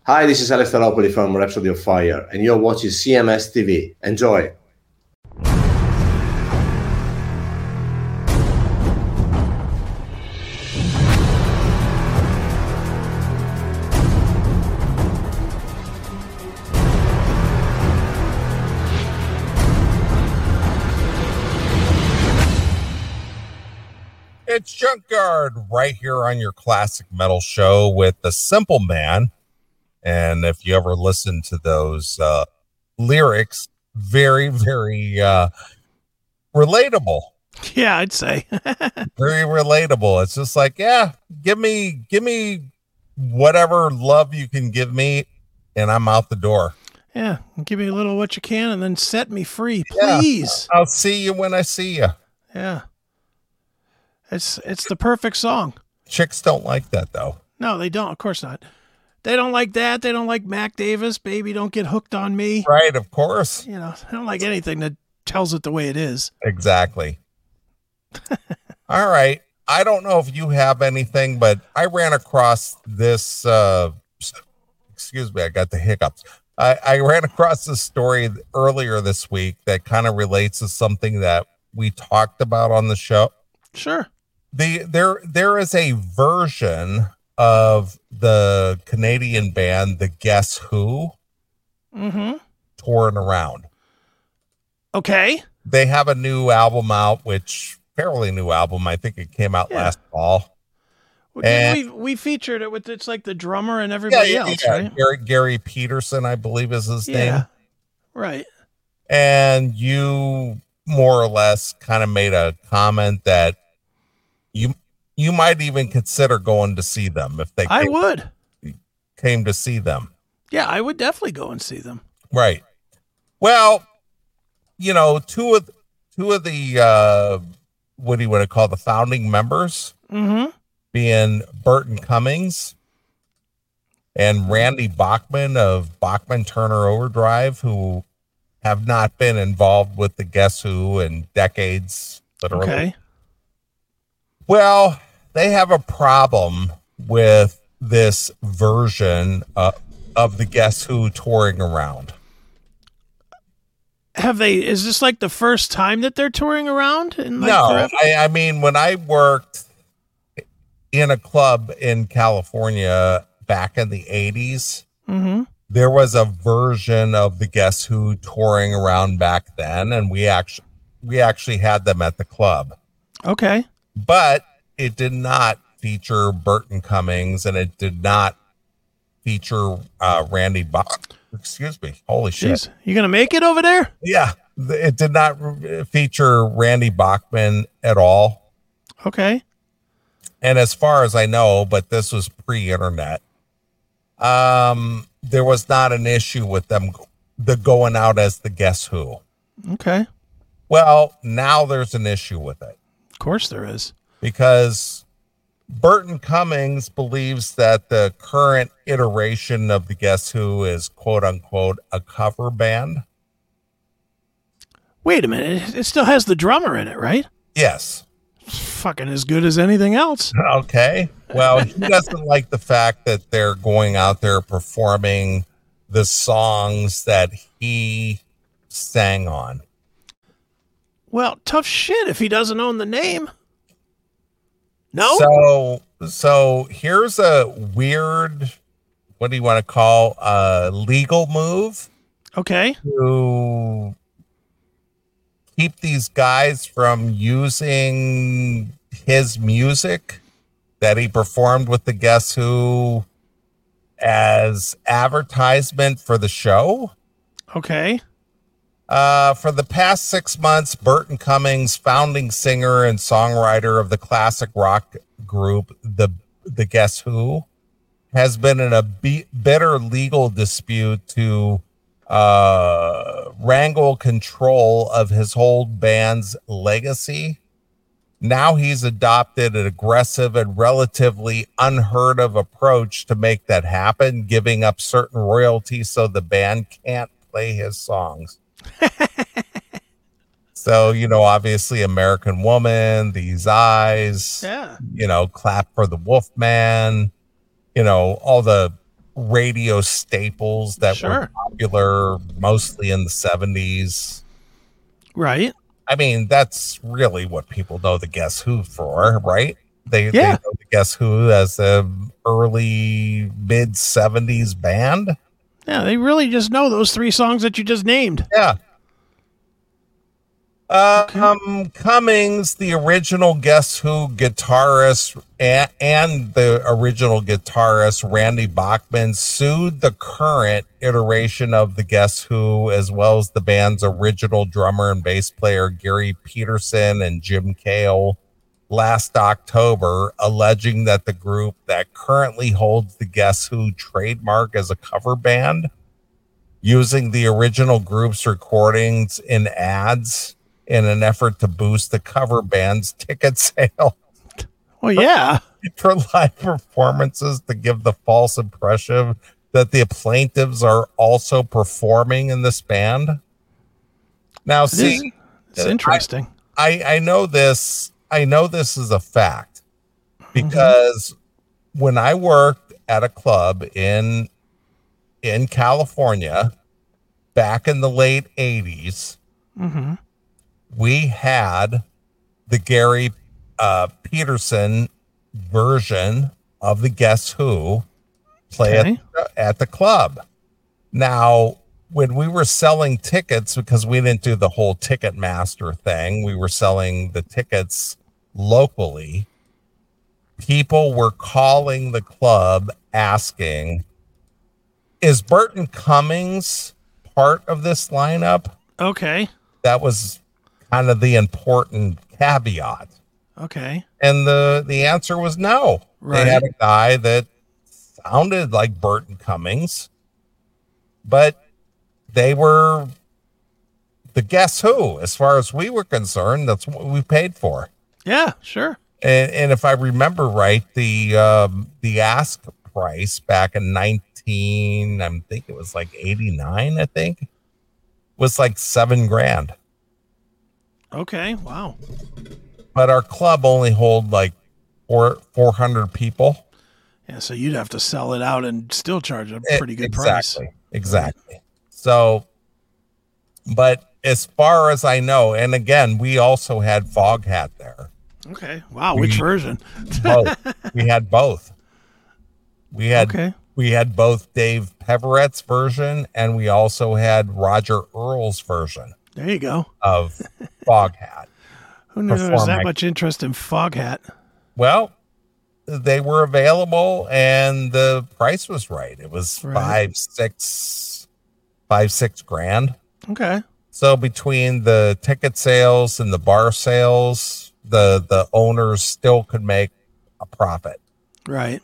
Hi, this is Alex Taropoli from Rhapsody of Fire, and you're watching CMS TV. Enjoy. It's Junkyard right here on your classic metal show with the Simple Man. And if you ever listen to those lyrics, very, very relatable. Yeah, I'd say. Very relatable. It's just like, yeah, give me whatever love you can give me, and I'm out the door. Yeah, give me a little what you can and then set me free, please. Yeah, I'll see you when I see you. Yeah. It's the perfect song. Chicks don't like that, though. No, they don't. Of course not. They don't like that. They don't like Mac Davis. Baby, don't get hooked on me. Right, of course. You know, they don't like anything that tells it the way it is. Exactly. All right. I don't know if you have anything, but I ran across this. Excuse me, I got the hiccups. I ran across this story earlier this week that kind of relates to something that we talked about on the show. Sure. There is a version of the Canadian band, the Guess Who, touring around. Okay. They have a new album out, which fairly new album. I think it came out last fall. Well, we featured it with, it's like the drummer and everybody else, right? Gary Peterson, I believe is his name. Right. And you more or less kind of made a comment that you might even consider going to see them if they came to see them. Yeah, I would definitely go and see them. Right. Well, you know, two of the what do you want to call the founding members, being Burton Cummings and Randy Bachman of Bachman Turner Overdrive, who have not been involved with the Guess Who in decades, literally. Okay. Well, they have a problem with this version of the Guess Who touring around. Is this like the first time that they're touring around? No, I mean, when I worked in a club in California back in the 80s, there was a version of the Guess Who touring around back then, and we actually had them at the club. Okay. But it did not feature Burton Cummings, and it did not feature Randy Bach. Excuse me. Holy shit. Jeez, you going to make it over there? Yeah. It did not feature Randy Bachman at all. Okay. And as far as I know, but this was pre-internet, there was not an issue with them going out as the Guess Who. Okay. Well, now there's an issue with it. Of course there is. Because Burton Cummings believes that the current iteration of the Guess Who is quote unquote a cover band. Wait a minute. It still has the drummer in it, right? Yes. Fucking as good as anything else. Okay. Well, he doesn't like the fact that they're going out there performing the songs that he sang on. Well, tough shit if he doesn't own the name. No? So here's a weird, what do you want to call a legal move? Okay. To keep these guys from using his music that he performed with the Guess Who as advertisement for the show. Okay. For the past 6 months, Burton Cummings, founding singer and songwriter of the classic rock group, the Guess Who, has been in a bitter legal dispute to wrangle control of his whole band's legacy. Now he's adopted an aggressive and relatively unheard of approach to make that happen, giving up certain royalties so the band can't play his songs. So, you know, obviously American Woman, These Eyes, yeah, you know, Clap for the Wolfman, you know, all the radio staples that were popular mostly in the 70s. Right. I mean, that's really what people know the Guess Who for, right? They know the Guess Who as a early mid 70s band. Yeah, they really just know those 3 songs that you just named. Yeah. Cummings, the original Guess Who guitarist and the original guitarist Randy Bachman sued the current iteration of the Guess Who, as well as the band's original drummer and bass player Gary Peterson and Jim Cale last October, alleging that the group that currently holds the Guess Who trademark as a cover band, using the original group's recordings in ads in an effort to boost the cover band's ticket sale. Well, yeah. For live performances to give the false impression that the plaintiffs are also performing in this band. Now, see, it's interesting. I know this. I know this is a fact because when I worked at a club in California back in the late 80s, we had the Gary Peterson version of the Guess Who play at the club. Now, when we were selling tickets, because we didn't do the whole Ticketmaster thing, we were selling the tickets locally. People were calling the club asking, is Burton Cummings part of this lineup? Okay. That was kind of the important caveat. Okay. And the answer was no. Right. They had a guy that sounded like Burton Cummings, but they were the Guess Who. As far as we were concerned, that's what we paid for. Yeah, sure. And if I remember right, the ask price back in I think it was like 89, I think, was like $7,000. Okay, wow. But our club only hold like 400 people. Yeah, so you'd have to sell it out and still charge a pretty good price. Exactly. So, but as far as I know, and again, we also had Foghat there. Okay. Wow. Which version? Both. We had both. We had both Dave Peverett's version, and we also had Roger Earl's version. There you go. Of Foghat. Who knew there was that much interest in Foghat? Well, they were available, and the price was right. It was $5,600. Okay. So between the ticket sales and the bar sales, the owners still could make a profit. Right.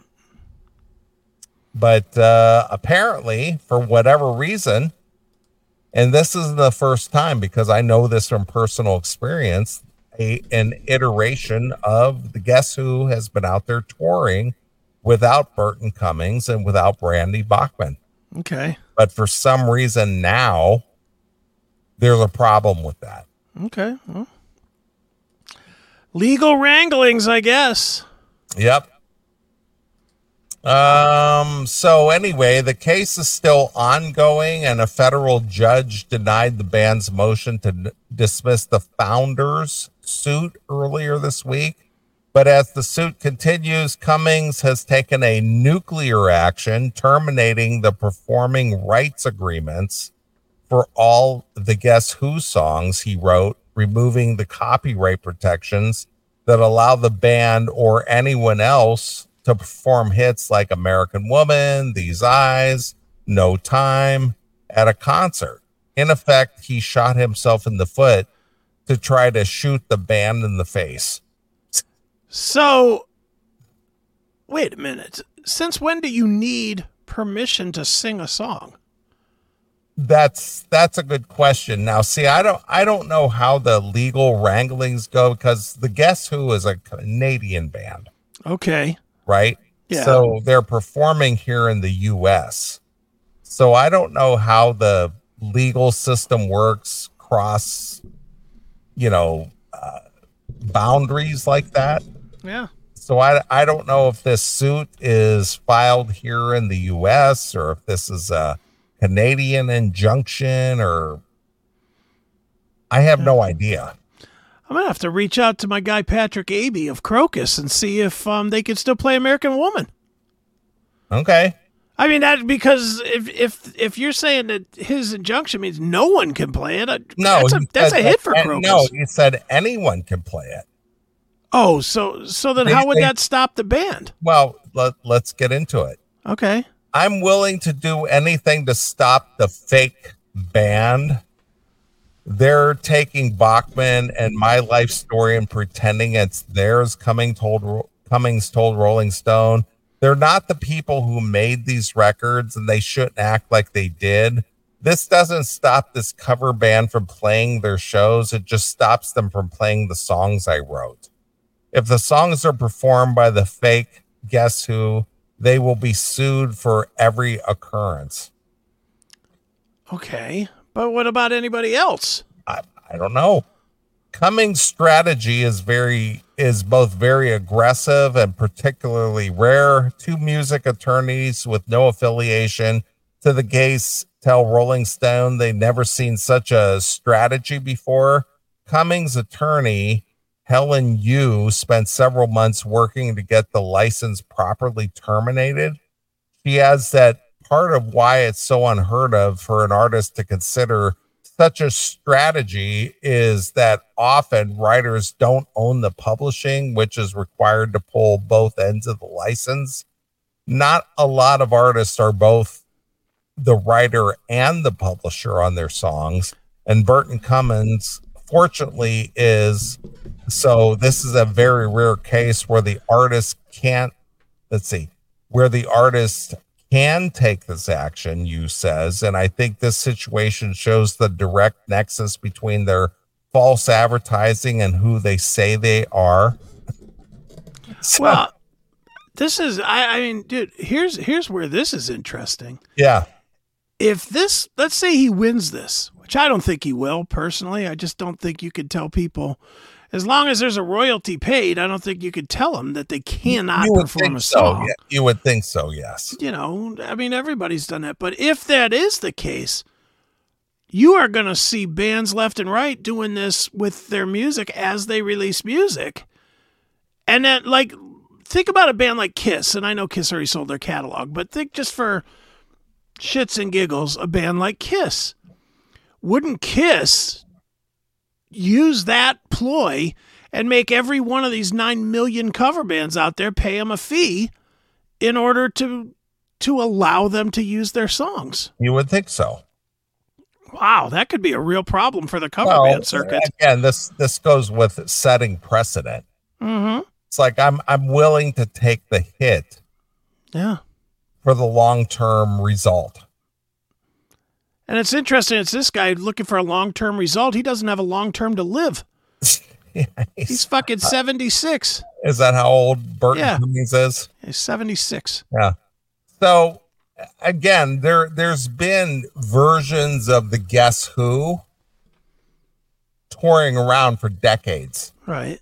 But apparently, for whatever reason, and this isn't the first time because I know this from personal experience, an iteration of the Guess Who has been out there touring without Burton Cummings and without Randy Bachman. Okay. But for some reason now, there's a problem with that. Okay. Well, legal wranglings, I guess. Yep. So anyway, the case is still ongoing, and a federal judge denied the band's motion to dismiss the founders' suit earlier this week. But as the suit continues, Cummings has taken a nuclear action, terminating the performing rights agreements for all the Guess Who songs he wrote, removing the copyright protections that allow the band or anyone else to perform hits like American Woman, These Eyes, No Time at a concert. In effect, he shot himself in the foot to try to shoot the band in the face. So, wait a minute. Since when do you need permission to sing a song? That's a good question. Now, see, I don't know how the legal wranglings go because the Guess Who is a Canadian band. Okay. Right? Yeah. So they're performing here in the US. So I don't know how the legal system works cross, boundaries like that. Yeah. So I don't know if this suit is filed here in the U.S. or if this is a Canadian injunction, or I have no idea. I'm going to have to reach out to my guy Patrick Abbey of Crocus and see if they can still play American Woman. Okay. I mean, that because if you're saying that his injunction means no one can play it, no, that's a hit for Crocus. No, he said anyone can play it. Oh, so then how would that stop the band? Well, let's get into it. Okay. I'm willing to do anything to stop the fake band. They're taking Bachman and My Life Story and pretending it's theirs. Cummings told Rolling Stone, they're not the people who made these records, and they shouldn't act like they did. This doesn't stop this cover band from playing their shows. It just stops them from playing the songs I wrote. If the songs are performed by the fake Guess Who, they will be sued for every occurrence. Okay, but what about anybody else? I don't know. Cummings' strategy is both very aggressive and particularly rare. Two music attorneys with no affiliation to the case tell Rolling Stone they've never seen such a strategy before. Cummings' attorney, Helen Yu, spent several months working to get the license properly terminated. She adds that part of why it's so unheard of for an artist to consider such a strategy is that often writers don't own the publishing, which is required to pull both ends of the license. Not a lot of artists are both the writer and the publisher on their songs, and Burton Cummings, fortunately, is. So this is a very rare case where the artist can take this action, Yu says. And I think this situation shows the direct nexus between their false advertising and who they say they are. So, well, this is, I mean, dude, here's where this is interesting. Yeah. If this, let's say he wins this, which I don't think he will personally. I just don't think you could tell people, as long as there's a royalty paid, I don't think you could tell them that they cannot perform a song. So, yeah. You would think so, yes. You know, I mean, everybody's done that. But if that is the case, you are going to see bands left and right doing this with their music as they release music. And then, like, think about a band like Kiss. And I know Kiss already sold their catalog, but think just for shits and giggles, a band like Kiss. Wouldn't Kiss use that ploy and make every one of these 9 million cover bands out there pay them a fee in order to allow them to use their songs? You would think so. Wow, that could be a real problem for the cover band circuit. Again, this goes with setting precedent. Mm-hmm. It's like I'm willing to take the hit, yeah, for the long-term result. And it's interesting. It's this guy looking for a long-term result. He doesn't have a long-term to live. Yeah, he's fucking 76. Is that how old Burton Cummings is? He's 76. Yeah. So again, there's been versions of the Guess Who touring around for decades. Right.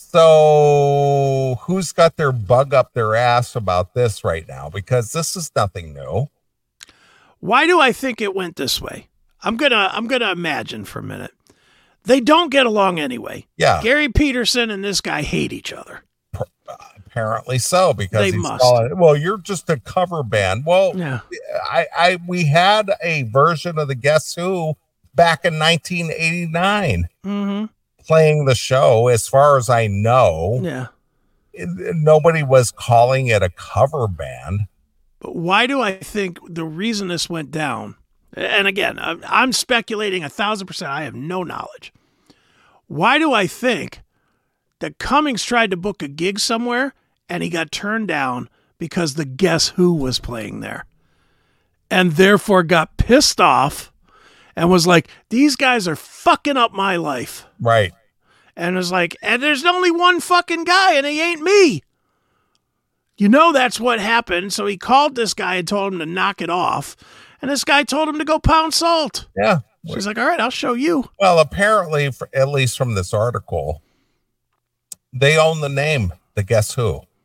So who's got their bug up their ass about this right now? Because this is nothing new. Why do I think it went this way? I'm gonna imagine for a minute. They don't get along anyway. Yeah. Gary Peterson and this guy hate each other. Apparently so, because they he's must. Well, you're just a cover band. Well, yeah. We had a version of the Guess Who back in 1989 playing the show. As far as I know, nobody was calling it a cover band. But why do I think the reason this went down, and again, I'm speculating 1,000%, I have no knowledge. Why do I think that Cummings tried to book a gig somewhere and he got turned down because the Guess Who was playing there? And therefore got pissed off and was like, these guys are fucking up my life. Right. And was like, and there's only one fucking guy and he ain't me. You know that's what happened. So he called this guy and told him to knock it off. And this guy told him to go pound salt. Yeah. So he's like, all right, I'll show you. Well, apparently, at least from this article, they own the name, the Guess Who.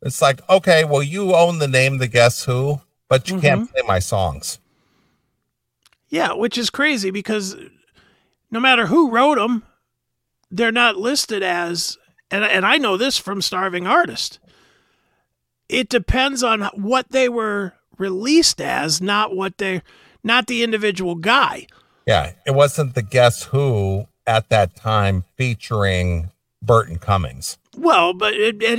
It's like, okay, well, you own the name The Guess Who, but you can't play my songs. Yeah, which is crazy because no matter who wrote them, they're not listed as, and I know this from Starving Artist. It depends on what they were released as, not the individual guy. Yeah, it wasn't the Guess Who at that time featuring Burton Cummings. Well, but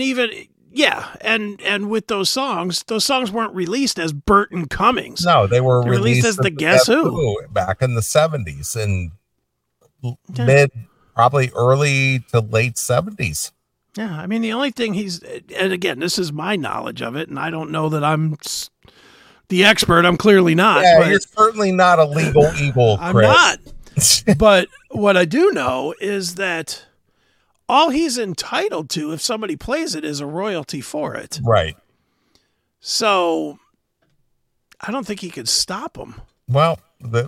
and with those songs weren't released as Burton Cummings. No, they were released as the Guess Who back in the 70s and mid, probably early to late 70s. Yeah, I mean, the only thing and again, this is my knowledge of it, and I don't know that I'm the expert. I'm clearly not. Yeah, but you're certainly not a legal eagle, Chris. I'm not. But what I do know is that all he's entitled to, if somebody plays it, is a royalty for it. Right. So I don't think he could stop them. Well,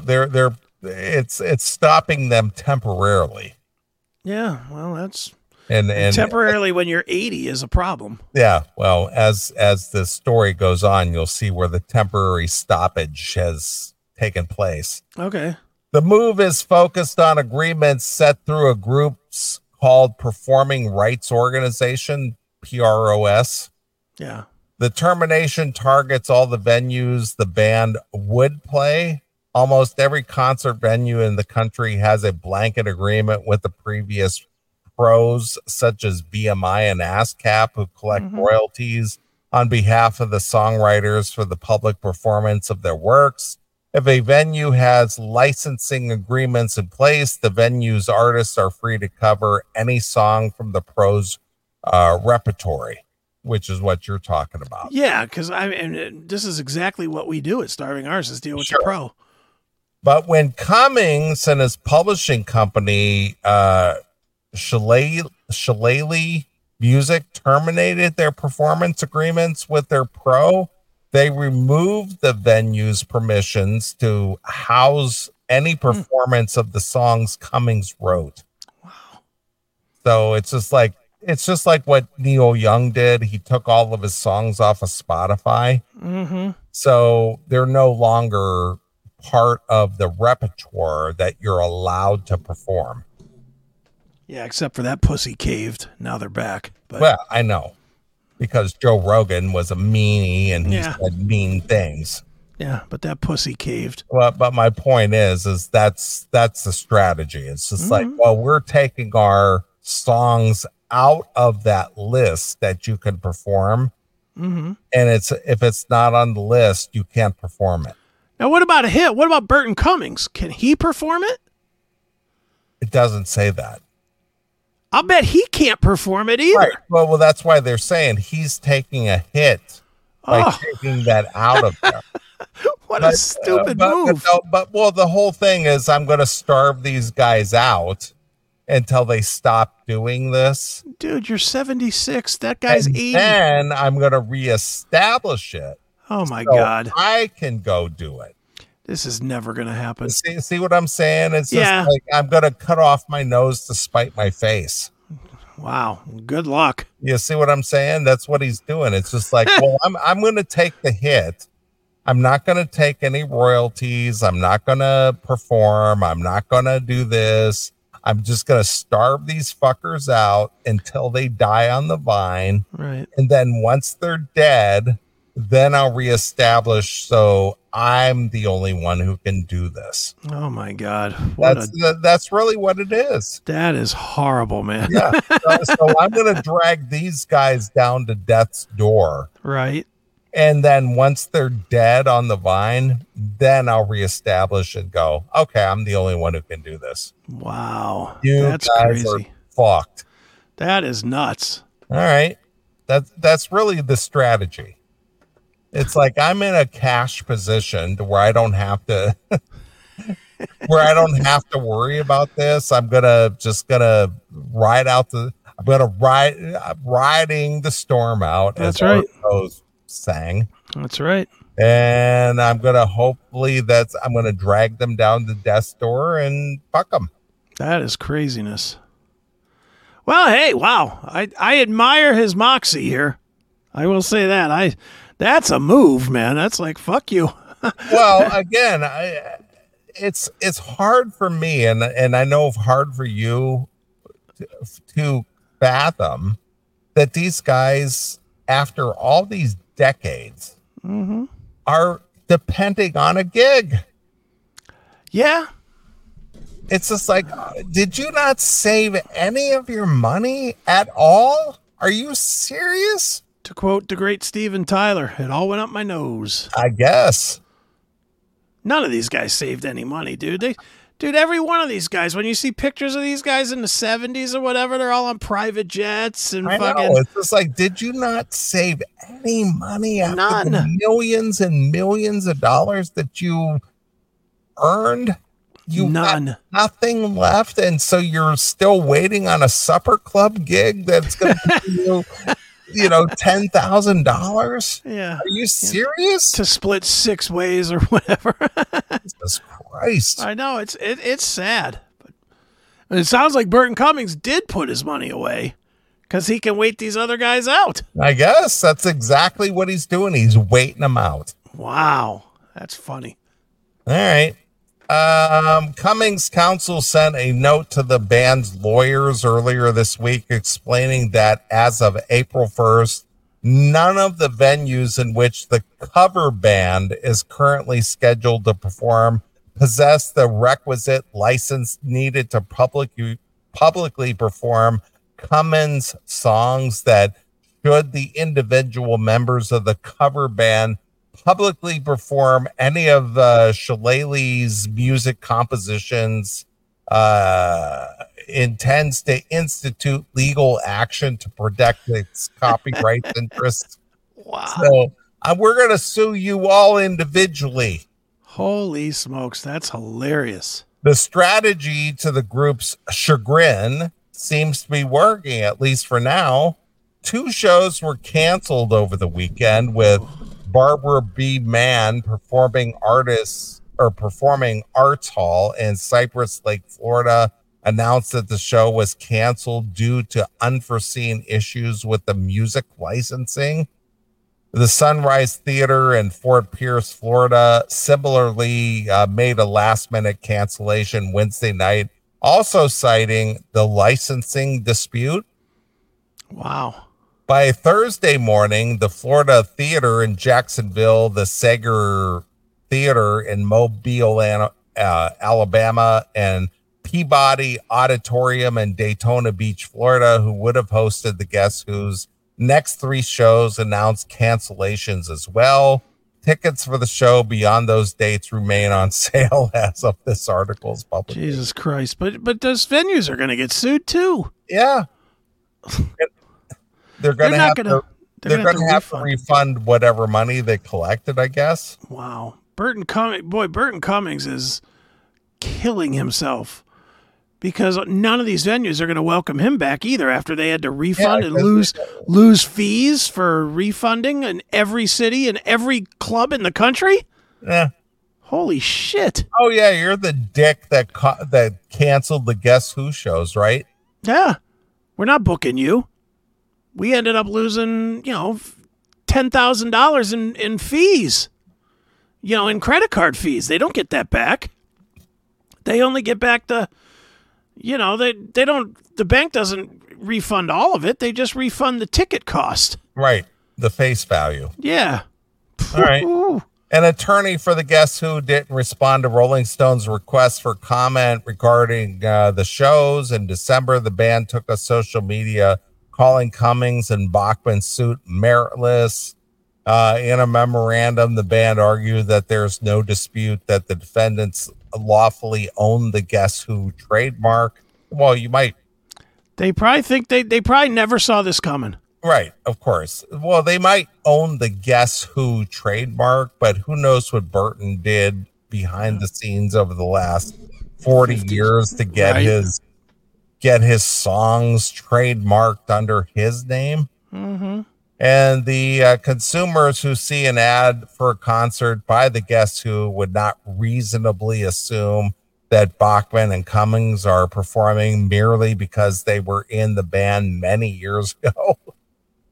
it's stopping them temporarily. Yeah, well, that's and temporarily when you're 80 is a problem. Yeah, well, as the story goes on, you'll see where the temporary stoppage has taken place. Okay. The move is focused on agreements set through a group's called Performing Rights Organization, PROS. Yeah. The termination targets all the venues the band would play. Almost every concert venue in the country has a blanket agreement with the previous pros, such as BMI and ASCAP, who collect royalties on behalf of the songwriters for the public performance of their works. If a venue has licensing agreements in place, the venue's artists are free to cover any song from the pros' repertory, which is what you're talking about. Yeah, because this is exactly what we do at Starving Artists, is deal with the pro. But when Cummings and his publishing company, Shillelagh Music, terminated their performance agreements with their pro, they removed the venue's permissions to house any performance of the songs Cummings wrote. Wow. So it's just like what Neil Young did. He took all of his songs off of Spotify. So they're no longer part of the repertoire that you're allowed to perform. Yeah, except for that pussy caved. Now they're back. But well, I know, because Joe Rogan was a meanie and he said mean things. Yeah, but that pussy caved. Well, but my point is that's the strategy. It's just like, well, we're taking our songs out of that list that you can perform, and if it's not on the list, you can't perform it. Now, what about a hit? What about Burton Cummings? Can he perform it? It doesn't say that. I'll bet he can't perform it either. Right. Well, that's why they're saying he's taking a hit by taking that out of there. What a stupid move. But the whole thing is, I'm going to starve these guys out until they stop doing this. Dude, you're 76. That guy's 80. And I'm going to reestablish it. Oh, my God. I can go do it. This is never going to happen. See what I'm saying? It's just like, I'm going to cut off my nose to spite my face. Wow. Good luck. You see what I'm saying? That's what he's doing. It's just like, well, I'm going to take the hit. I'm not going to take any royalties. I'm not going to perform. I'm not going to do this. I'm just going to starve these fuckers out until they die on the vine. Right. And then once they're dead, then I'll reestablish. So I'm the only one who can do this. Oh my God. That's really what it is. That is horrible, man. Yeah. So I'm going to drag these guys down to death's door. Right. And then once they're dead on the vine, then I'll reestablish and go, okay, I'm the only one who can do this. Wow. That's crazy. Fucked. That is nuts. All right. That's really the strategy. It's like I'm in a cash position to where I don't have to worry about this. I'm just gonna ride out riding the storm out. That's right. Sang. That's right. And I'm gonna drag them down to death's door and fuck them. That is craziness. Well, hey, wow. I admire his moxie here. I will say that. That's a move, man. That's like, fuck you. Well, again, it's hard for me, and I know hard for you to fathom that these guys, after all these decades, are depending on a gig. Yeah. It's just like, did you not save any of your money at all? Are you serious? To quote the great Steven Tyler, it all went up my nose. I guess. None of these guys saved any money, dude. Dude, every one of these guys, when you see pictures of these guys in the 70s or whatever, they're all on private jets and I fucking... know. It's just like, did you not save any money after None. the millions and millions of dollars that you earned? You None. got nothing left, and so you're still waiting on a supper club gig that's going to be $10,000. Yeah. Are you serious? To split 6 ways or whatever. Jesus Christ! I know it's sad, but it sounds like Burton Cummings did put his money away because he can wait these other guys out. I guess that's exactly what he's doing. He's waiting them out. Wow, that's funny. All right. Cummings' counsel sent a note to the band's lawyers earlier this week explaining that as of April 1st, none of the venues in which the cover band is currently scheduled to perform possess the requisite license needed to publicly perform Cummings songs. That should the individual members of the cover band publicly perform any of Shillelagh's music compositions, intends to institute legal action to protect its copyright interests. Wow. So we're going to sue you all individually. Holy smokes, that's hilarious. The strategy, to the group's chagrin, seems to be working, at least for now. 2 shows were canceled over the weekend, with Barbara B. Mann performing Arts Hall in Cypress Lake, Florida, announced that the show was canceled due to unforeseen issues with the music licensing. The Sunrise Theater in Fort Pierce, Florida, similarly made a last-minute cancellation Wednesday night, also citing the licensing dispute. Wow. By Thursday morning, the Florida Theater in Jacksonville, the Sager Theater in Mobile, Alabama, and Peabody Auditorium in Daytona Beach, Florida, who would have hosted the Guess Who's next 3 shows, announced cancellations as well. Tickets for the show beyond those dates remain on sale as of this article's publication. Jesus Christ. But those venues are going to get sued too. Yeah. They're going to have to refund whatever money they collected, I guess. Wow. Burton Cummings is killing himself because none of these venues are going to welcome him back either after they had to refund and lose fees for refunding in every city and every club in the country. Yeah. Holy shit. Oh yeah, you're the dick that canceled the Guess Who shows, right? Yeah. We're not booking you. We ended up losing, $10,000 in fees, in credit card fees. They don't get that back. They only get back the bank doesn't refund all of it. They just refund the ticket cost. Right. The face value. Yeah. All right. An attorney for the Guess Who didn't respond to Rolling Stone's request for comment regarding the shows. In December, the band took to social media calling Cummings and Bachman's suit meritless. In a memorandum, the band argued that there's no dispute that the defendants lawfully own the Guess Who trademark. Well, you might. They probably think they probably never saw this coming. Right, of course. Well, they might own the Guess Who trademark, but who knows what Burton did behind the scenes over the last 40 years to get his songs trademarked under his name. Mm-hmm. And the consumers who see an ad for a concert by the Guess Who would not reasonably assume that Bachman and Cummings are performing merely because they were in the band many years ago.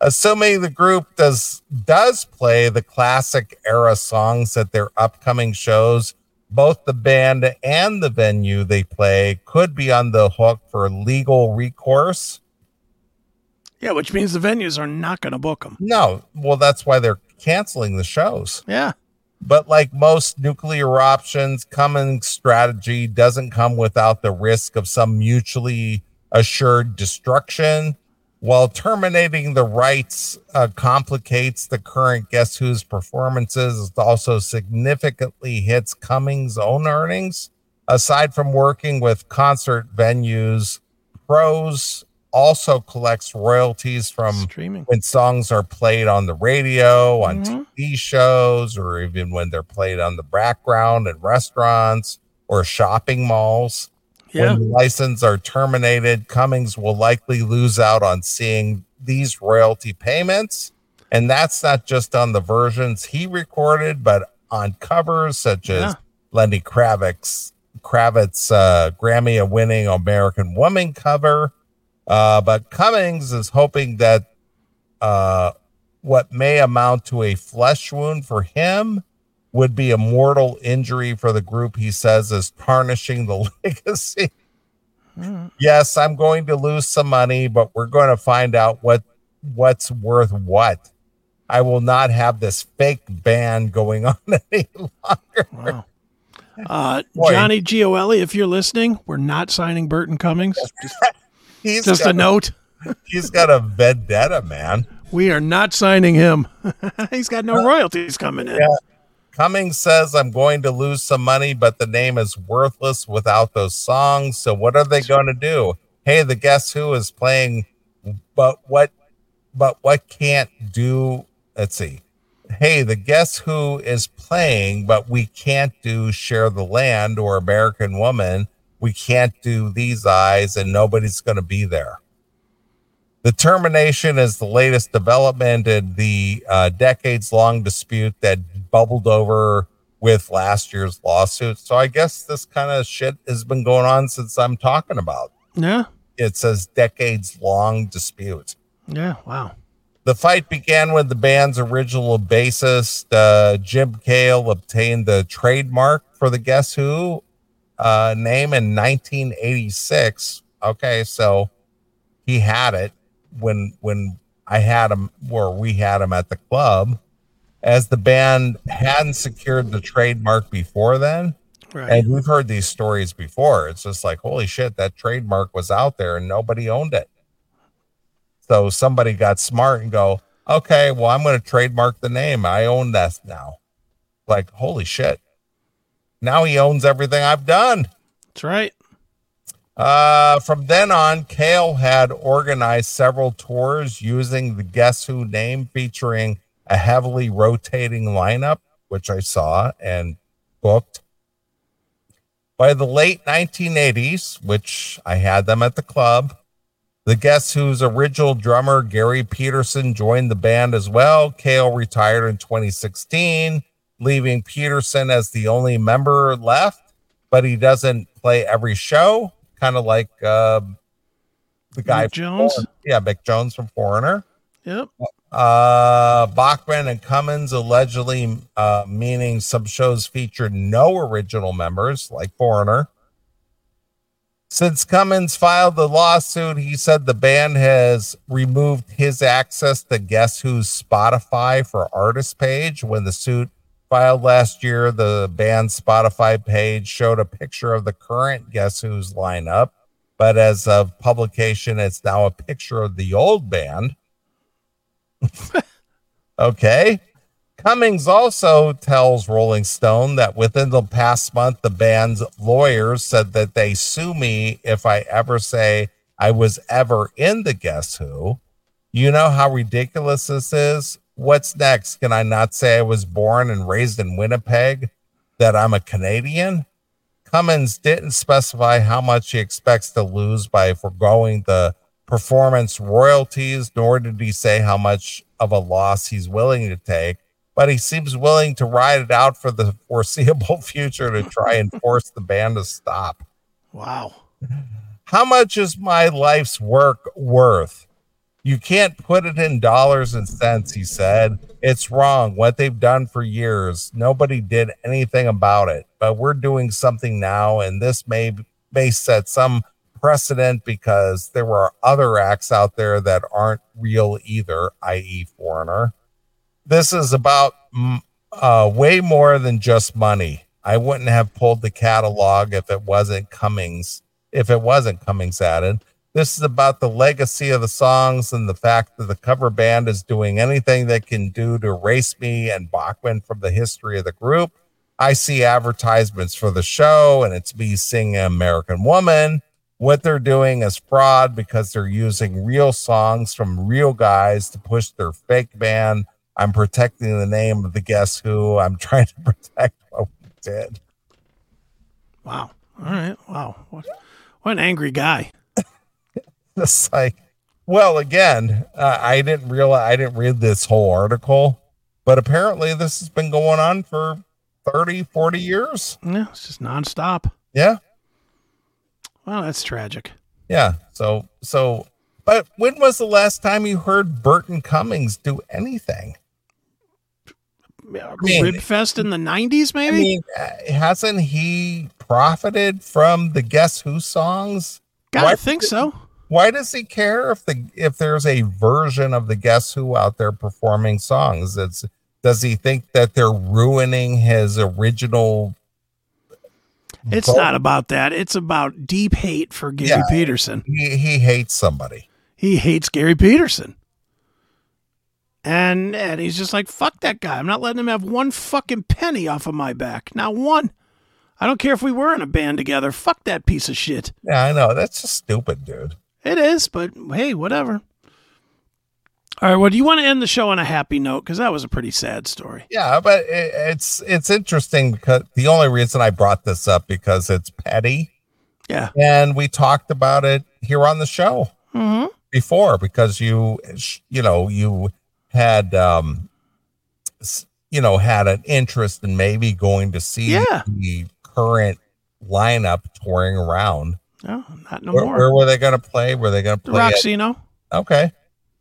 Assuming the group does play the classic era songs at their upcoming shows, both the band and the venue they play could be on the hook for legal recourse. Yeah, which means the venues are not going to book them. No, well, that's why they're canceling the shows. Yeah. But like most nuclear options, Cummings' strategy doesn't come without the risk of some mutually assured destruction. While terminating the rights complicates the current Guess Who's performances, it also significantly hits Cummings' own earnings. Aside from working with concert venues, Pros also collects royalties from streaming when songs are played on the radio, on TV shows, or even when they're played on the background in restaurants or shopping malls. Yeah. When the license are terminated, Cummings will likely lose out on seeing these royalty payments. And that's not just on the versions he recorded, but on covers such as Lenny Kravitz's Grammy-winning American Woman cover. But Cummings is hoping that what may amount to a flesh wound for him would be a mortal injury for the group he says is tarnishing the legacy. Yes, I'm going to lose some money, but we're going to find out what's worth what. I will not have this fake band going on any longer. Wow. Johnny Gioeli, if you're listening, we're not signing Burton Cummings. Just a note. He's got a vendetta, man. We are not signing him. He's got no royalties coming in. Yeah. Cummings says, I'm going to lose some money, but the name is worthless without those songs. So what are they going to do? Hey, the Guess Who is playing, but what can't do? Let's see. Hey, the Guess Who is playing, but we can't do Share the Land or American Woman. We can't do These Eyes, and nobody's going to be there. The termination is the latest development in the decades-long dispute that bubbled over with last year's lawsuit. So I guess this kind of shit has been going on since I'm talking about. Yeah. It says decades-long dispute. Yeah, wow. The fight began when the band's original bassist, Jim Cale, obtained the trademark for the Guess Who name in 1986. Okay, so he had it when I had him, or we had him at the club, as the band hadn't secured the trademark before then. Right. And we've heard these stories before. It's just like, holy shit, that trademark was out there and nobody owned it. So somebody got smart and go, okay, well, I'm going to trademark the name. I own that now. Like, holy shit. Now he owns everything I've done. That's right. From then on, Cale had organized several tours using the Guess Who name, featuring a heavily rotating lineup, which I saw and booked. By the late 1980s, which I had them at the club, the Guess Who's original drummer, Gary Peterson, joined the band as well. Cale retired in 2016, leaving Peterson as the only member left, but he doesn't play every show, kind of like the guy Mick Jones. Mick Jones from Foreigner. Yep. Bachman and Cummins allegedly meaning some shows featured no original members, like Foreigner. Since Cummins filed the lawsuit, he said the band has removed his access to Guess Who's Spotify for Artist page. When the suit filed last year, the band's Spotify page showed a picture of the current Guess Who's lineup, but as of publication, it's now a picture of the old band. Okay. Cummings also tells Rolling Stone that within the past month, the band's lawyers said that they sue me if I ever say I was ever in the Guess Who. You know how ridiculous this is? What's next? Can I not say I was born and raised in Winnipeg, that I'm a Canadian? Cummins didn't specify how much he expects to lose by foregoing the performance royalties, nor did he say how much of a loss he's willing to take, but he seems willing to ride it out for the foreseeable future to try and force the band to stop. Wow. How much is my life's work worth? You can't put it in dollars and cents, he said. It's wrong. What they've done for years. Nobody did anything about it. But we're doing something now, and this may set some precedent because there were other acts out there that aren't real either, i.e. Foreigner. This is about way more than just money. I wouldn't have pulled the catalog if it wasn't Cummings added. This is about the legacy of the songs and the fact that the cover band is doing anything they can do to erase me and Bachman from the history of the group. I see advertisements for the show, and it's me singing American Woman. What they're doing is fraud because they're using real songs from real guys to push their fake band. I'm protecting the name of the Guess Who. I'm trying to protect what we did. Wow. All right. Wow. What an angry guy. It's like, well, again, I didn't read this whole article, but apparently this has been going on for 30, 40 years. Yeah, it's just nonstop. Yeah. Well, that's tragic. Yeah. So, but when was the last time you heard Burton Cummings do anything? Ribfest in the 90s, maybe? I mean, hasn't he profited from the Guess Who songs? I think so. Why does he care if there's a version of the Guess Who out there performing songs? Does he think that they're ruining his original? It's not about that. It's about deep hate for Gary Peterson. He hates somebody. He hates Gary Peterson. And he's just like, fuck that guy. I'm not letting him have one fucking penny off of my back. Not one. I don't care if we were in a band together. Fuck that piece of shit. Yeah, I know. That's just stupid, dude. It is, but hey, whatever. All right, well, do you want to end the show on a happy note? Because that was a pretty sad story. Yeah, but it's interesting because the only reason I brought this up because it's petty. Yeah. And we talked about it here on the show before because you had, had an interest in maybe going to see the current lineup touring around. No, not no more. Where were they going to play? Were they going to play Roxino? Okay.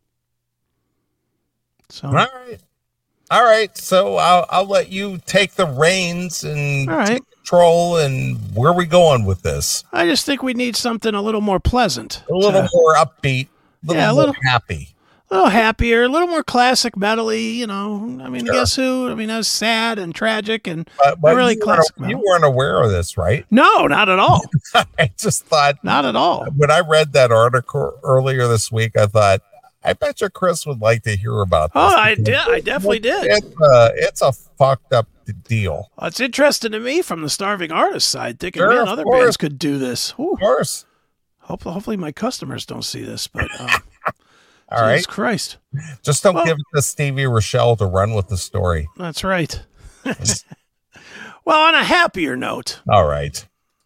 So all right. So I'll let you take the reins and take control. And where are we going with this? I just think we need something a little more pleasant, a little more upbeat, a little happy. A little happier, a little more classic metal-y, I mean, sure. Guess Who? I mean, that was sad and tragic and but really classic metal. You weren't aware of this, right? No, not at all. I just thought. Not at all. When I read that article earlier this week, I thought, I bet you Chris would like to hear about this. Oh, I did. I definitely did. It's a fucked up deal. Well, it's interesting to me from the starving artist side, thinking, man, other bands could do this. Ooh. Of course. Hopefully my customers don't see this, but... All right. Jesus Christ. Just don't give it to Stevie Rochelle to run with the story. That's right. Well, on a happier note. All right.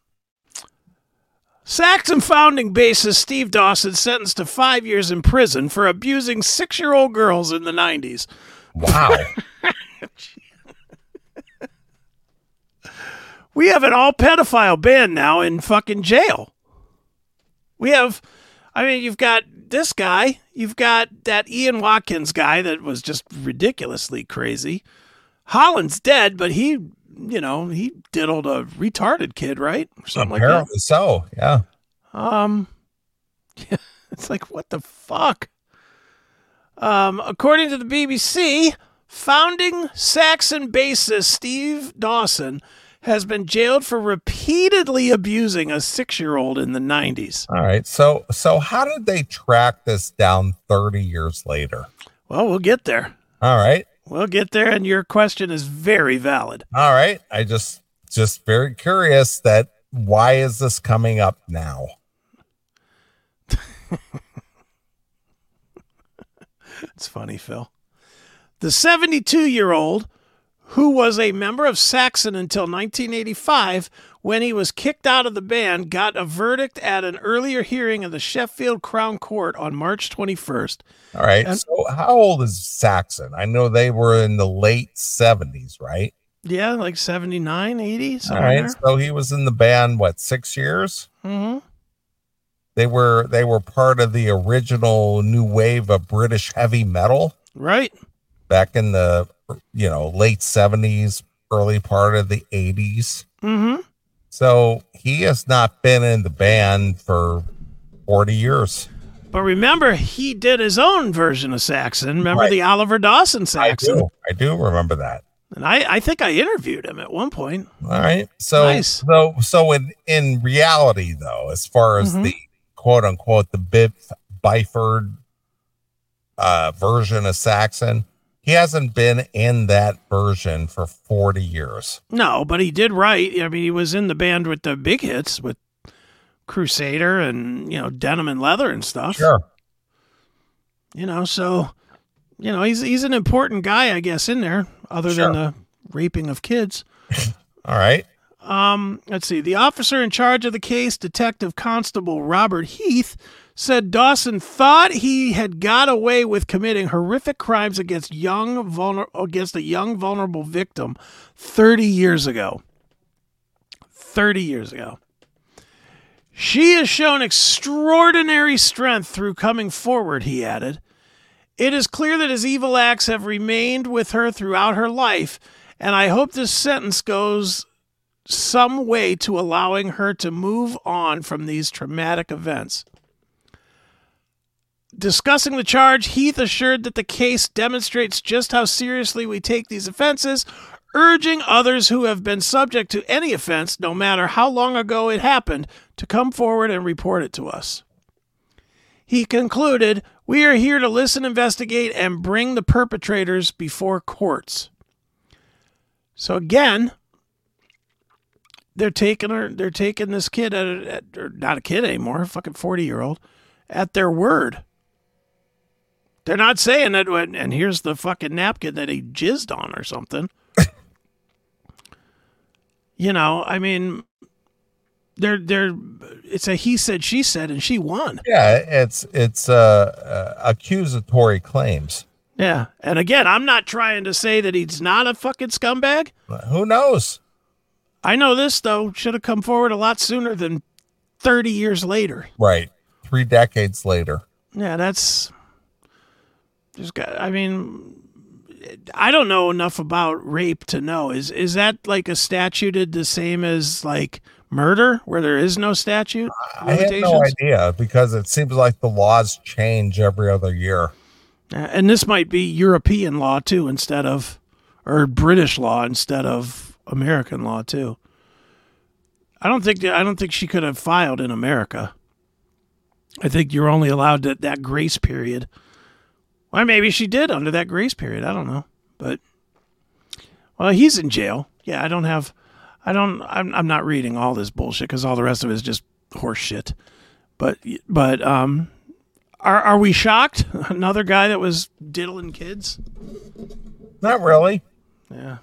Saxon founding bassist Steve Dawson sentenced to 5 years in prison for abusing 6-year-old girls in the 90s. Wow. We have an all-pedophile band now in fucking jail. You've got this guy. You've got that Ian Watkins guy that was just ridiculously crazy. Holland's dead, but he diddled a retarded kid, right? Or something Apparently so, yeah. It's like, what the fuck? According to the BBC, founding Saxon bassist Steve Dawson has been jailed for repeatedly abusing a 6-year-old in the 90s. All right. So how did they track this down 30 years later? Well, we'll get there. All right. We'll get there, and your question is very valid. All right. I just very curious that why is this coming up now? It's funny, Phil. The 72-year-old, who was a member of Saxon until 1985, when he was kicked out of the band, got a verdict at an earlier hearing of the Sheffield Crown Court on March 21st. All right. So how old is Saxon? I know they were in the late 70s, right? Yeah, like 79, 80. All right. So he was in the band, 6 years? Mm-hmm. They were part of the original new wave of British heavy metal. Right. Back in the, late 70s, early part of the 80s. Mm-hmm. So he has not been in the band for 40 years. But remember, he did his own version of Saxon. Remember Right. the Oliver Dawson Saxon? I do remember that. And I think I interviewed him at one point. All right. So, Nice. so in reality, though, as far as the quote unquote, the Biff Byford version of Saxon, he hasn't been in that version for 40 years. No, but he did write. I mean, he was in the band with the big hits with Crusader and, Denim and Leather and stuff. Sure. So, he's an important guy, I guess, in there, other than the raping of kids. All right. Let's see. The officer in charge of the case, Detective Constable Robert Heath, said Dawson thought he had got away with committing horrific crimes against a young, vulnerable victim 30 years ago. 30 years ago. She has shown extraordinary strength through coming forward, he added. It is clear that his evil acts have remained with her throughout her life, and I hope this sentence goes some way to allowing her to move on from these traumatic events. Discussing the charge, Heath assured that the case demonstrates just how seriously we take these offenses, urging others who have been subject to any offense, no matter how long ago it happened, to come forward and report it to us. He concluded, "We are here to listen, investigate, and bring the perpetrators before courts." So again, they're taking this kid or not a kid anymore, a fucking 40-year-old, at their word. They're not saying that, and here's the fucking napkin that he jizzed on or something. I mean, it's a he said, she said, and she won. Yeah, it's accusatory claims. Yeah, and again, I'm not trying to say that he's not a fucking scumbag. Who knows? I know this, though, should have come forward a lot sooner than 30 years later. Right. 3 decades later. Yeah, that's just got, I mean, I don't know enough about rape to know. Is that like a statute the same as like murder where there is no statute? I have no idea because it seems like the laws change every other year. And this might be European law too, or British law instead of American law too. I don't think she could have filed in America. I think you're only allowed that grace period. Well, maybe she did under that grace period. I don't know, but he's in jail. Yeah, I'm not reading all this bullshit because all the rest of it is just horse shit. But are we shocked? Another guy that was diddling kids? Not really. Yeah.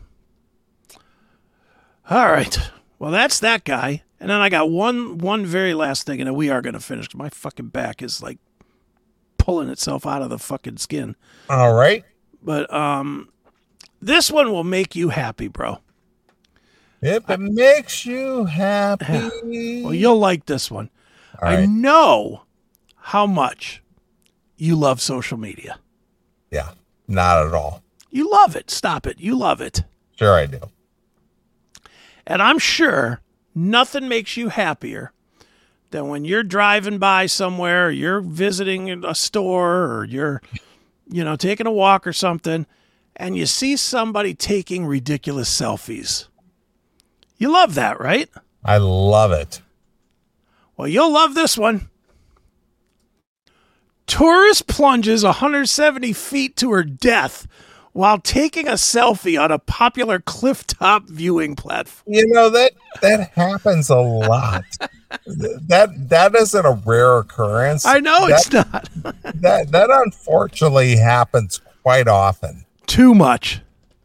All right. Well, that's that guy. And then I got one very last thing, and then we are going to finish. My fucking back is like pulling itself out of the fucking skin. All right. But this one will make you happy, bro. If it makes you happy. Well, you'll like this one. All right. I know how much you love social media. Yeah, not at all. You love it. Stop it. You love it. Sure I do. And I'm sure nothing makes you happier than when you're driving by somewhere, or you're visiting a store, or you're, taking a walk or something, and you see somebody taking ridiculous selfies. You love that, right? I love it. Well, you'll love this one. Tourist plunges 170 feet to her death while taking a selfie on a popular clifftop viewing platform. That happens a lot. that isn't a rare occurrence. I know it's not. that unfortunately happens quite often. Too much.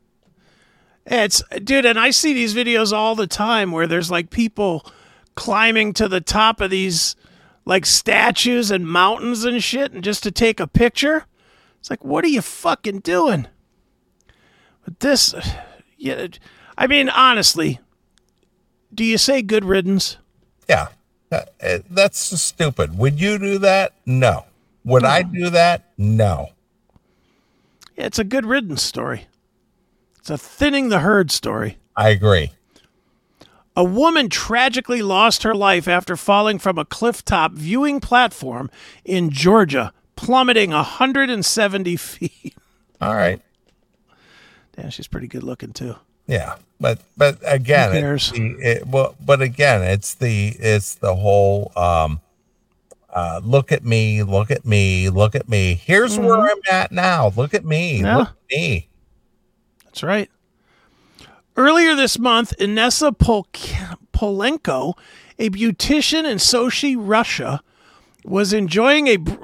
Dude, and I see these videos all the time where there's like people climbing to the top of these like statues and mountains and shit, and just to take a picture. It's like, what are you fucking doing? But this, I mean, honestly, do you say good riddance? Yeah. That's just stupid. Would you do that? No. Would I do that? No. Yeah, it's a good riddance story. It's a thinning the herd story. I agree. A woman tragically lost her life after falling from a clifftop viewing platform in Georgia, plummeting 170 feet. All right. Damn, she's pretty good looking too. Yeah, but again, Who cares? it's the whole look at me, look at me, look at me. Here's where I'm at now. Look at me, look at me. That's right. Earlier this month, Inessa Polenko, a beautician in Sochi, Russia, was enjoying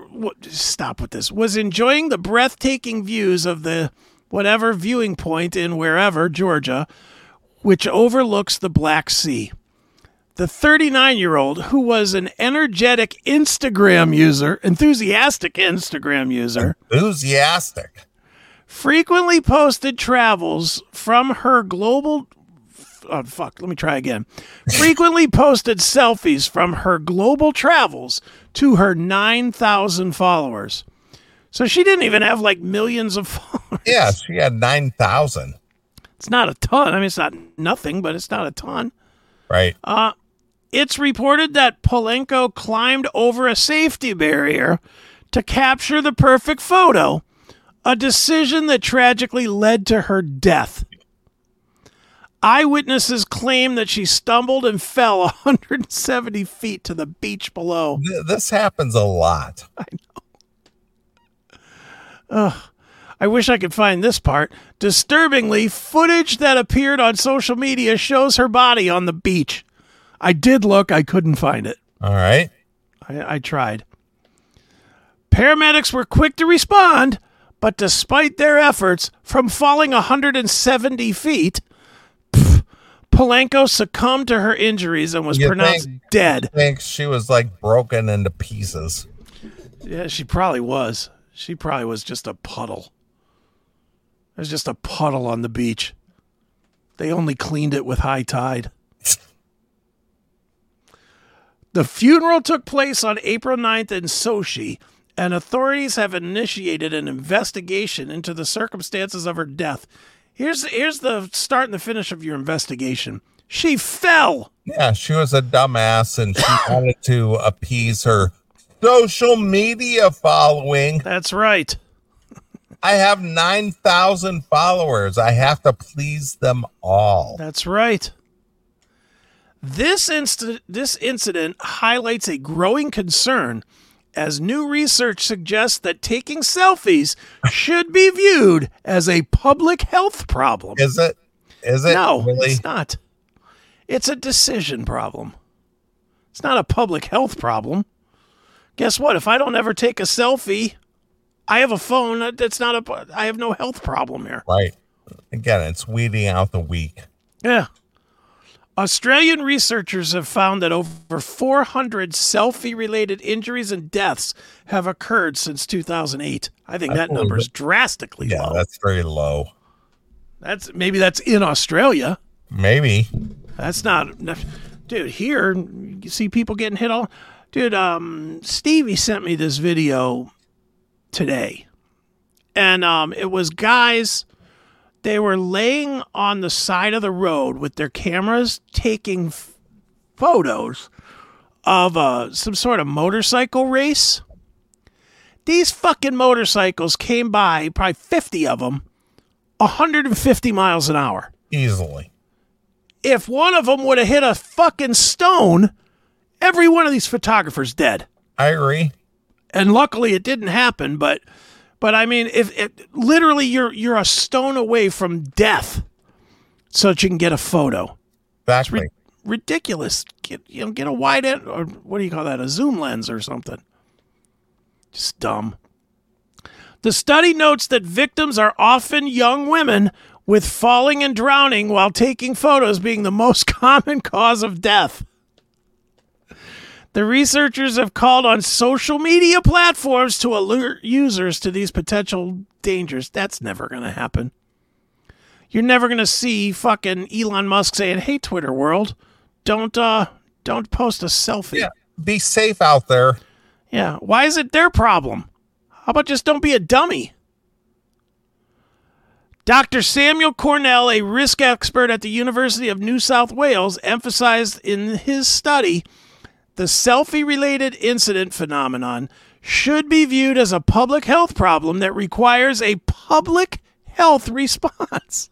the breathtaking views of the whatever viewing point in wherever, Georgia, which overlooks the Black Sea. The 39-year-old, who was an enthusiastic Instagram user, frequently posted travels from her global... frequently posted selfies from her global travels to her 9,000 followers. So she didn't even have like millions of followers. Yeah, she had 9,000. It's not a ton. I mean, it's not nothing, but it's not a ton. Right. It's reported that Polenko climbed over a safety barrier to capture the perfect photo, a decision that tragically led to her death. Eyewitnesses claim that she stumbled and fell 170 feet to the beach below. This happens a lot. I know. I wish I could find this part. Disturbingly, footage that appeared on social media shows her body on the beach. I did look. I couldn't find it. All right. I tried. Paramedics were quick to respond, but despite their efforts, from falling 170 feet, Polenko succumbed to her injuries and was pronounced dead. I think she was like broken into pieces. Yeah, she probably was. She probably was just a puddle. There's just a puddle on the beach. They only cleaned it with high tide. The funeral took place on April 9th in Sochi, and authorities have initiated an investigation into the circumstances of her death. Here's the start and the finish of your investigation. She fell. Yeah, she was a dumbass, and she wanted to appease her social media following. That's right. I have 9,000 followers. I have to please them all. That's right. This incident highlights a growing concern as new research suggests that taking selfies should be viewed as a public health problem. Is it? No, really? It's not. It's a decision problem. It's not a public health problem. Guess what? If I don't ever take a selfie, I have a phone. I have no health problem here. Right. Again, it's weeding out the weak. Yeah. Australian researchers have found that over 400 selfie-related injuries and deaths have occurred since 2008. I think that number is drastically low. Yeah, that's very low. Maybe that's in Australia. Maybe. That's not... Dude, here, you see people getting hit all... Dude, Stevie sent me this video today. And it was guys... They were laying on the side of the road with their cameras taking photos of some sort of motorcycle race. These fucking motorcycles came by, probably 50 of them, 150 miles an hour. Easily. If one of them would have hit a fucking stone, every one of these photographers dead. I agree. And luckily it didn't happen, but I mean, if literally you're a stone away from death, so that you can get a photo. Exactly. It's ridiculous. Get a wide end, or what do you call that? A zoom lens or something. Just dumb. The study notes that victims are often young women, with falling and drowning while taking photos being the most common cause of death. The researchers have called on social media platforms to alert users to these potential dangers. That's never going to happen. You're never going to see fucking Elon Musk saying, "Hey, Twitter world, don't Don't post a selfie. Yeah. Be safe out there. Yeah. Why is it their problem? How about just don't be a dummy? Dr. Samuel Cornell, a risk expert at the University of New South Wales, emphasized in his study the selfie-related incident phenomenon should be viewed as a public health problem that requires a public health response.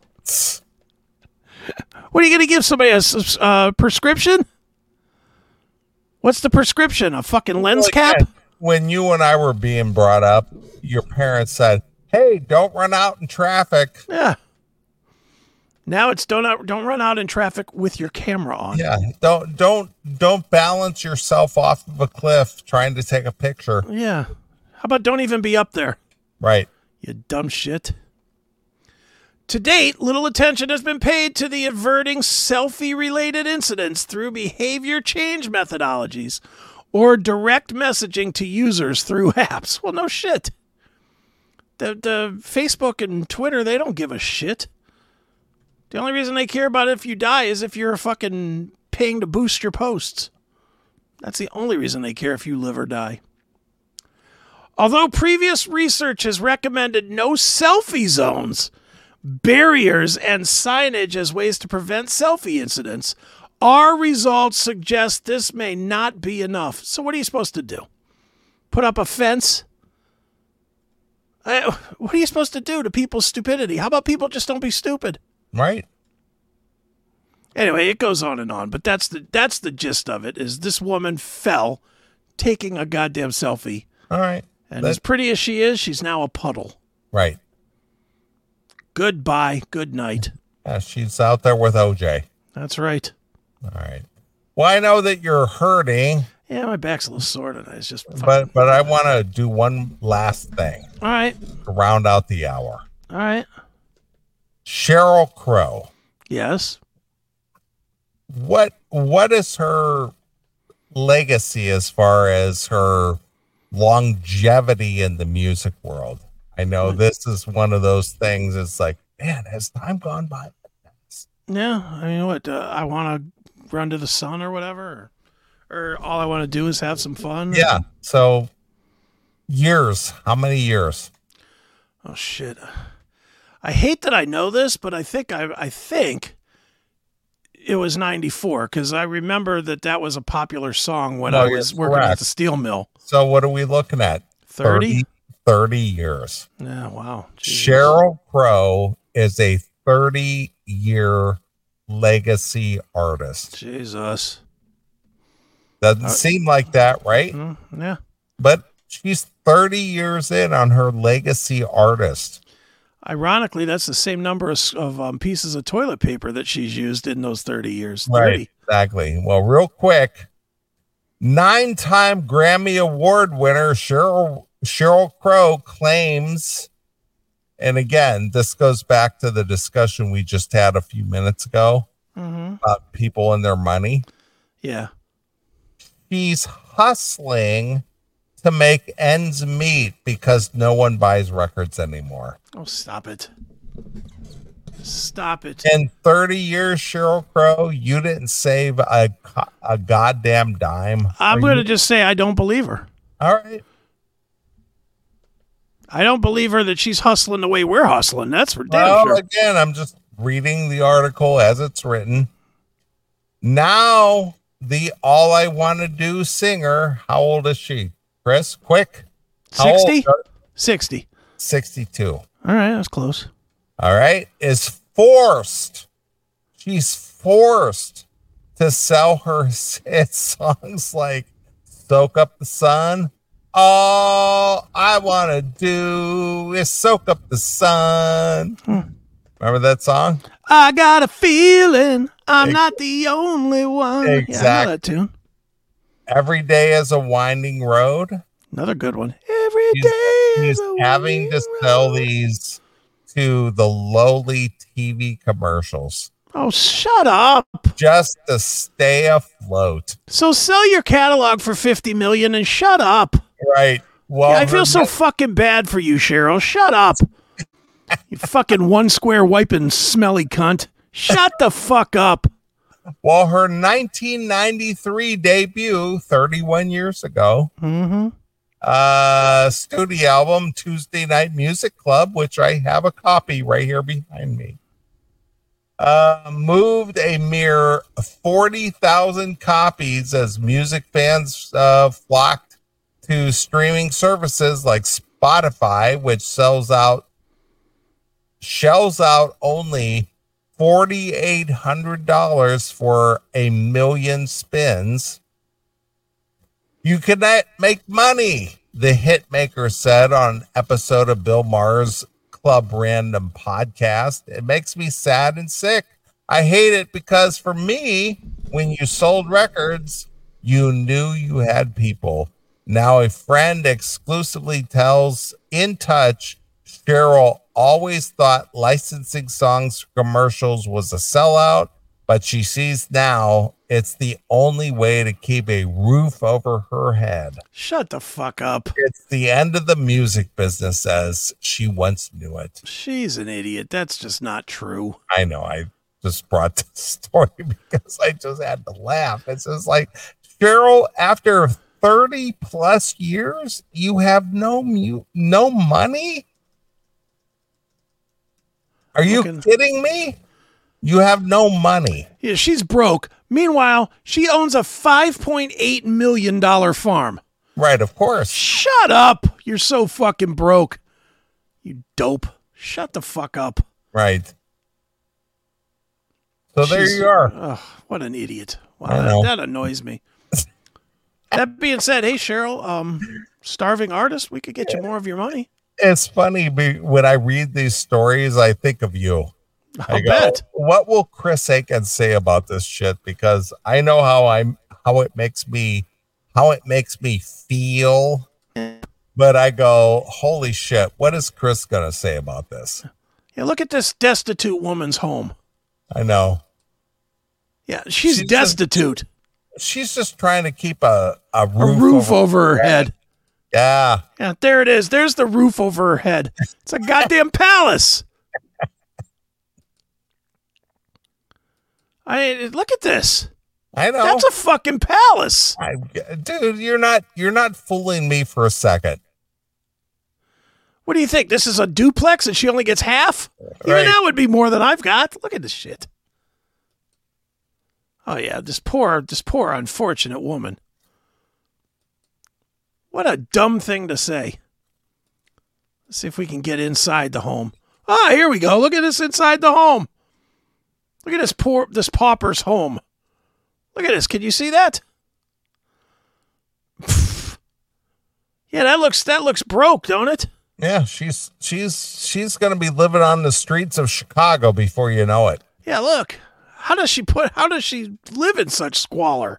What are you going to give somebody a prescription? What's the prescription? A fucking lens cap? When you and I were being brought up, your parents said, "Hey, don't run out in traffic." Yeah. Now it's don't run out in traffic with your camera on. Yeah. Don't balance yourself off of a cliff trying to take a picture. Yeah. How about don't even be up there? Right. You dumb shit. To date, little attention has been paid to the averting selfie-related incidents through behavior change methodologies or direct messaging to users through apps. Well, no shit. The Facebook and Twitter, they don't give a shit. The only reason they care about if you die is if you're fucking paying to boost your posts. That's the only reason they care if you live or die. Although previous research has recommended no selfie zones, barriers, and signage as ways to prevent selfie incidents, our results suggest this may not be enough. So what are you supposed to do? Put up a fence? What are you supposed to do to people's stupidity? How about people just don't be stupid? Right. Anyway, it goes on and on, but that's the gist of it, is this woman fell taking a goddamn selfie. All right. And as pretty as she is, she's now a puddle. Right. Goodbye. Good night. Yeah, she's out there with OJ. That's right. All right. Well, I know that you're hurting. Yeah, my back's a little sore tonight. It's just but I want to do one last thing. All right. To round out the hour. All right. Sheryl Crow. Yes. What is her legacy as far as her longevity in the music world? I know this is one of those things. It's like, man, has time gone by? Yeah. I mean, what? I want to run to the sun or whatever. Or all I want to do is have some fun. Yeah. So years. How many years? Oh, shit. I hate that I know this, but I think it was 94 because I remember that was a popular song when I was working at the steel mill. So what are we looking at? 30? 30 years. Yeah, wow. Jesus. Sheryl Crow is a 30-year legacy artist. Jesus. Doesn't seem like that, right? Yeah. But she's 30 years in on her legacy artist. Ironically, that's the same number of pieces of toilet paper that she's used in those 30 years. 30. Right, exactly. Well, real quick, 9-time Grammy Award winner Sheryl Crow claims, and again, this goes back to the discussion we just had a few minutes ago about people and their money. Yeah. She's hustling to make ends meet because no one buys records anymore. Oh, stop it. Stop it. In 30 years, Sheryl Crow, you didn't save a goddamn dime. I'm going to just say I don't believe her. All right. I don't believe her that she's hustling the way we're hustling. That's for damn well, sure. Again, I'm just reading the article as it's written. Now, the All I Want to Do singer, how old is she? Chris, quick. 60? 60. 62. All right, that's close. All right. Is forced. She's forced to sell her hit songs like Soak Up the Sun. All I want to do is soak up the sun. Remember that song? I got a feeling I'm not the only one. Exactly. Yeah, I know that tune. Every Day is a Winding Road. Another good one. Every day He's is a having to sell these to the lowly TV commercials. Oh, shut up. Just to stay afloat. So sell your catalog for $50 million and shut up. Right. Well, Yeah, I feel so fucking bad for you, Sheryl. Shut up. You fucking one square wiping smelly cunt. Shut the fuck up. Well, her 1993 debut, 31 years ago, studio album, Tuesday Night Music Club, which I have a copy right here behind me, moved a mere 40,000 copies as music fans flocked to streaming services like Spotify, which shells out only $4,800 for 1 million spins. You cannot make money, the hit maker said on an episode of Bill Maher's Club Random podcast. It makes me sad and sick. I hate it because for me, when you sold records, you knew you had people. Now a friend exclusively tells In Touch, Cheryl always thought licensing songs for commercials was a sellout, but she sees now it's the only way to keep a roof over her head. Shut the fuck up. It's the end of the music business as she once knew it. She's an idiot. That's just not true. I know. I just brought this story because I just had to laugh. It's just like, Cheryl, after 30 plus years, you have no money? Are you kidding me? You have no money. Yeah, she's broke. Meanwhile, she owns a $5.8 million farm. Right, of course. Shut up. You're so fucking broke. You dope. Shut the fuck up. Right. So there you are. Oh, what an idiot. Wow, that annoys me. That being said, hey, Cheryl, starving artist, we could get you more of your money. It's funny when I read these stories, I think of you. I bet. What will Chris Aiken say about this shit? Because I know how it makes me feel. But I go, holy shit, what is Chris gonna say about this? Yeah, look at this woman's home. I know. Yeah, she's destitute. She's just trying to keep a roof over her head. Yeah. Yeah, there it is. There's the roof over her head. It's a goddamn palace. Look at this. I know. That's a fucking palace. Dude, you're not fooling me for a second. What do you think? This is a duplex and she only gets half? Even that would be more than I've got. Look at this shit. Oh yeah, this poor unfortunate woman. What a dumb thing to say. Let's see if we can get inside the home. Ah, here we go. Look at this inside the home. Look at this pauper's home. Look at this. Can you see that? Yeah, that looks broke, don't it? Yeah, she's going to be living on the streets of Chicago before you know it. Yeah, look. How does she live in such squalor?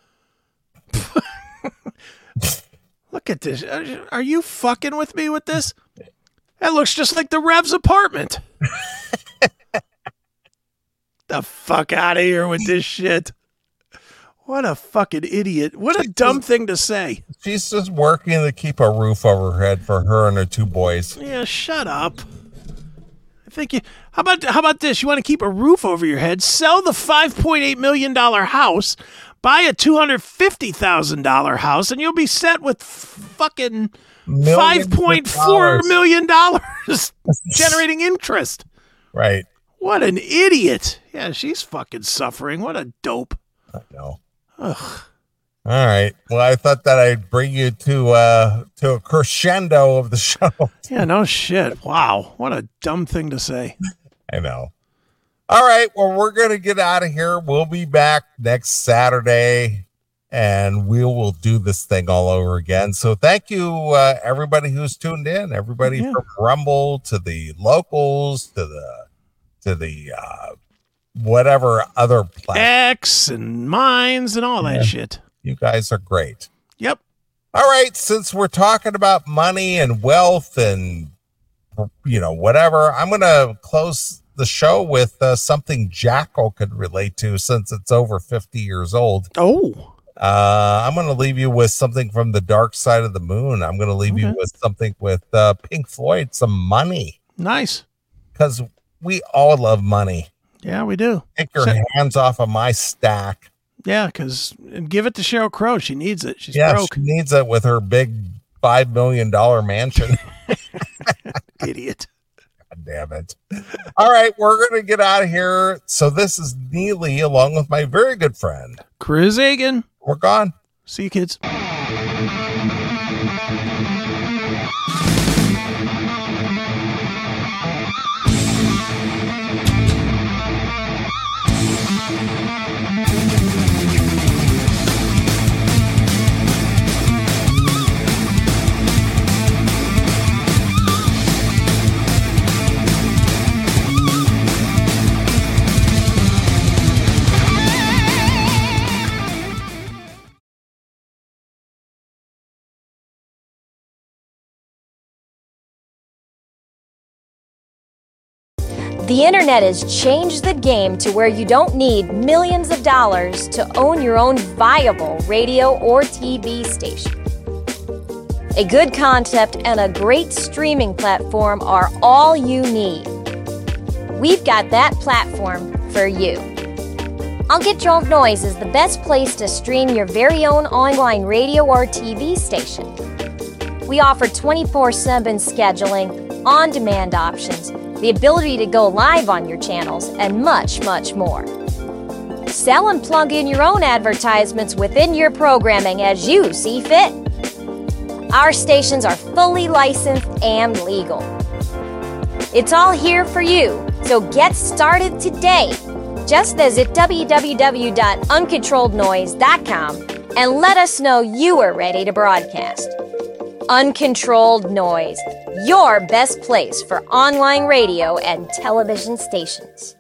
Look at this. Are you fucking with me with this? That looks just like the Rev's apartment. The fuck out of here with this shit. What a fucking idiot. What a dumb thing to say. She's just working to keep a roof over her head for her and her 2 boys. Yeah, shut up. How about this? You want to keep a roof over your head, sell the $5.8 million house, buy a $250,000 house, and you'll be set with fucking $5.4 million generating interest. Right. What an idiot. Yeah, she's fucking suffering. What a dope. I know. Ugh. All right. Well, I thought that I'd bring you to a crescendo of the show. Yeah, no shit. Wow. What a dumb thing to say. I know. All right. Well, we're going to get out of here. We'll be back next Saturday and we will do this thing all over again. So thank you, everybody who's tuned in, everybody from Rumble to the locals to the whatever other platform. X and Minds and all that shit. You guys are great. Yep. All right. Since we're talking about money and wealth and, whatever, I'm going to close the show with something Jackal could relate to since it's over 50 years old. Oh. I'm going to leave you with something from the Dark Side of the Moon. I'm going to leave you with something with Pink Floyd, some money. Nice. Because we all love money. Yeah, we do. Take your hands off of my stack. Yeah, because give it to Sheryl Crow. She needs it. She's broke. She needs it with her big $5 million mansion. Idiot. God damn it. All right, we're going to get out of here. So this is Neely along with my very good friend, Chris Hagen. We're gone. See you, kids. The internet has changed the game to where you don't need millions of dollars to own your own viable radio or TV station. A good concept and a great streaming platform are all you need. We've got that platform for you. I'll Get Drunk Noise is the best place to stream your very own online radio or TV station. We offer 24/7 scheduling, on-demand options, the ability to go live on your channels, and much, much more. Sell and plug in your own advertisements within your programming as you see fit. Our stations are fully licensed and legal. It's all here for you, so get started today. Just visit www.uncontrollednoise.com and let us know you are ready to broadcast. Uncontrolled Noise, your best place for online radio and television stations.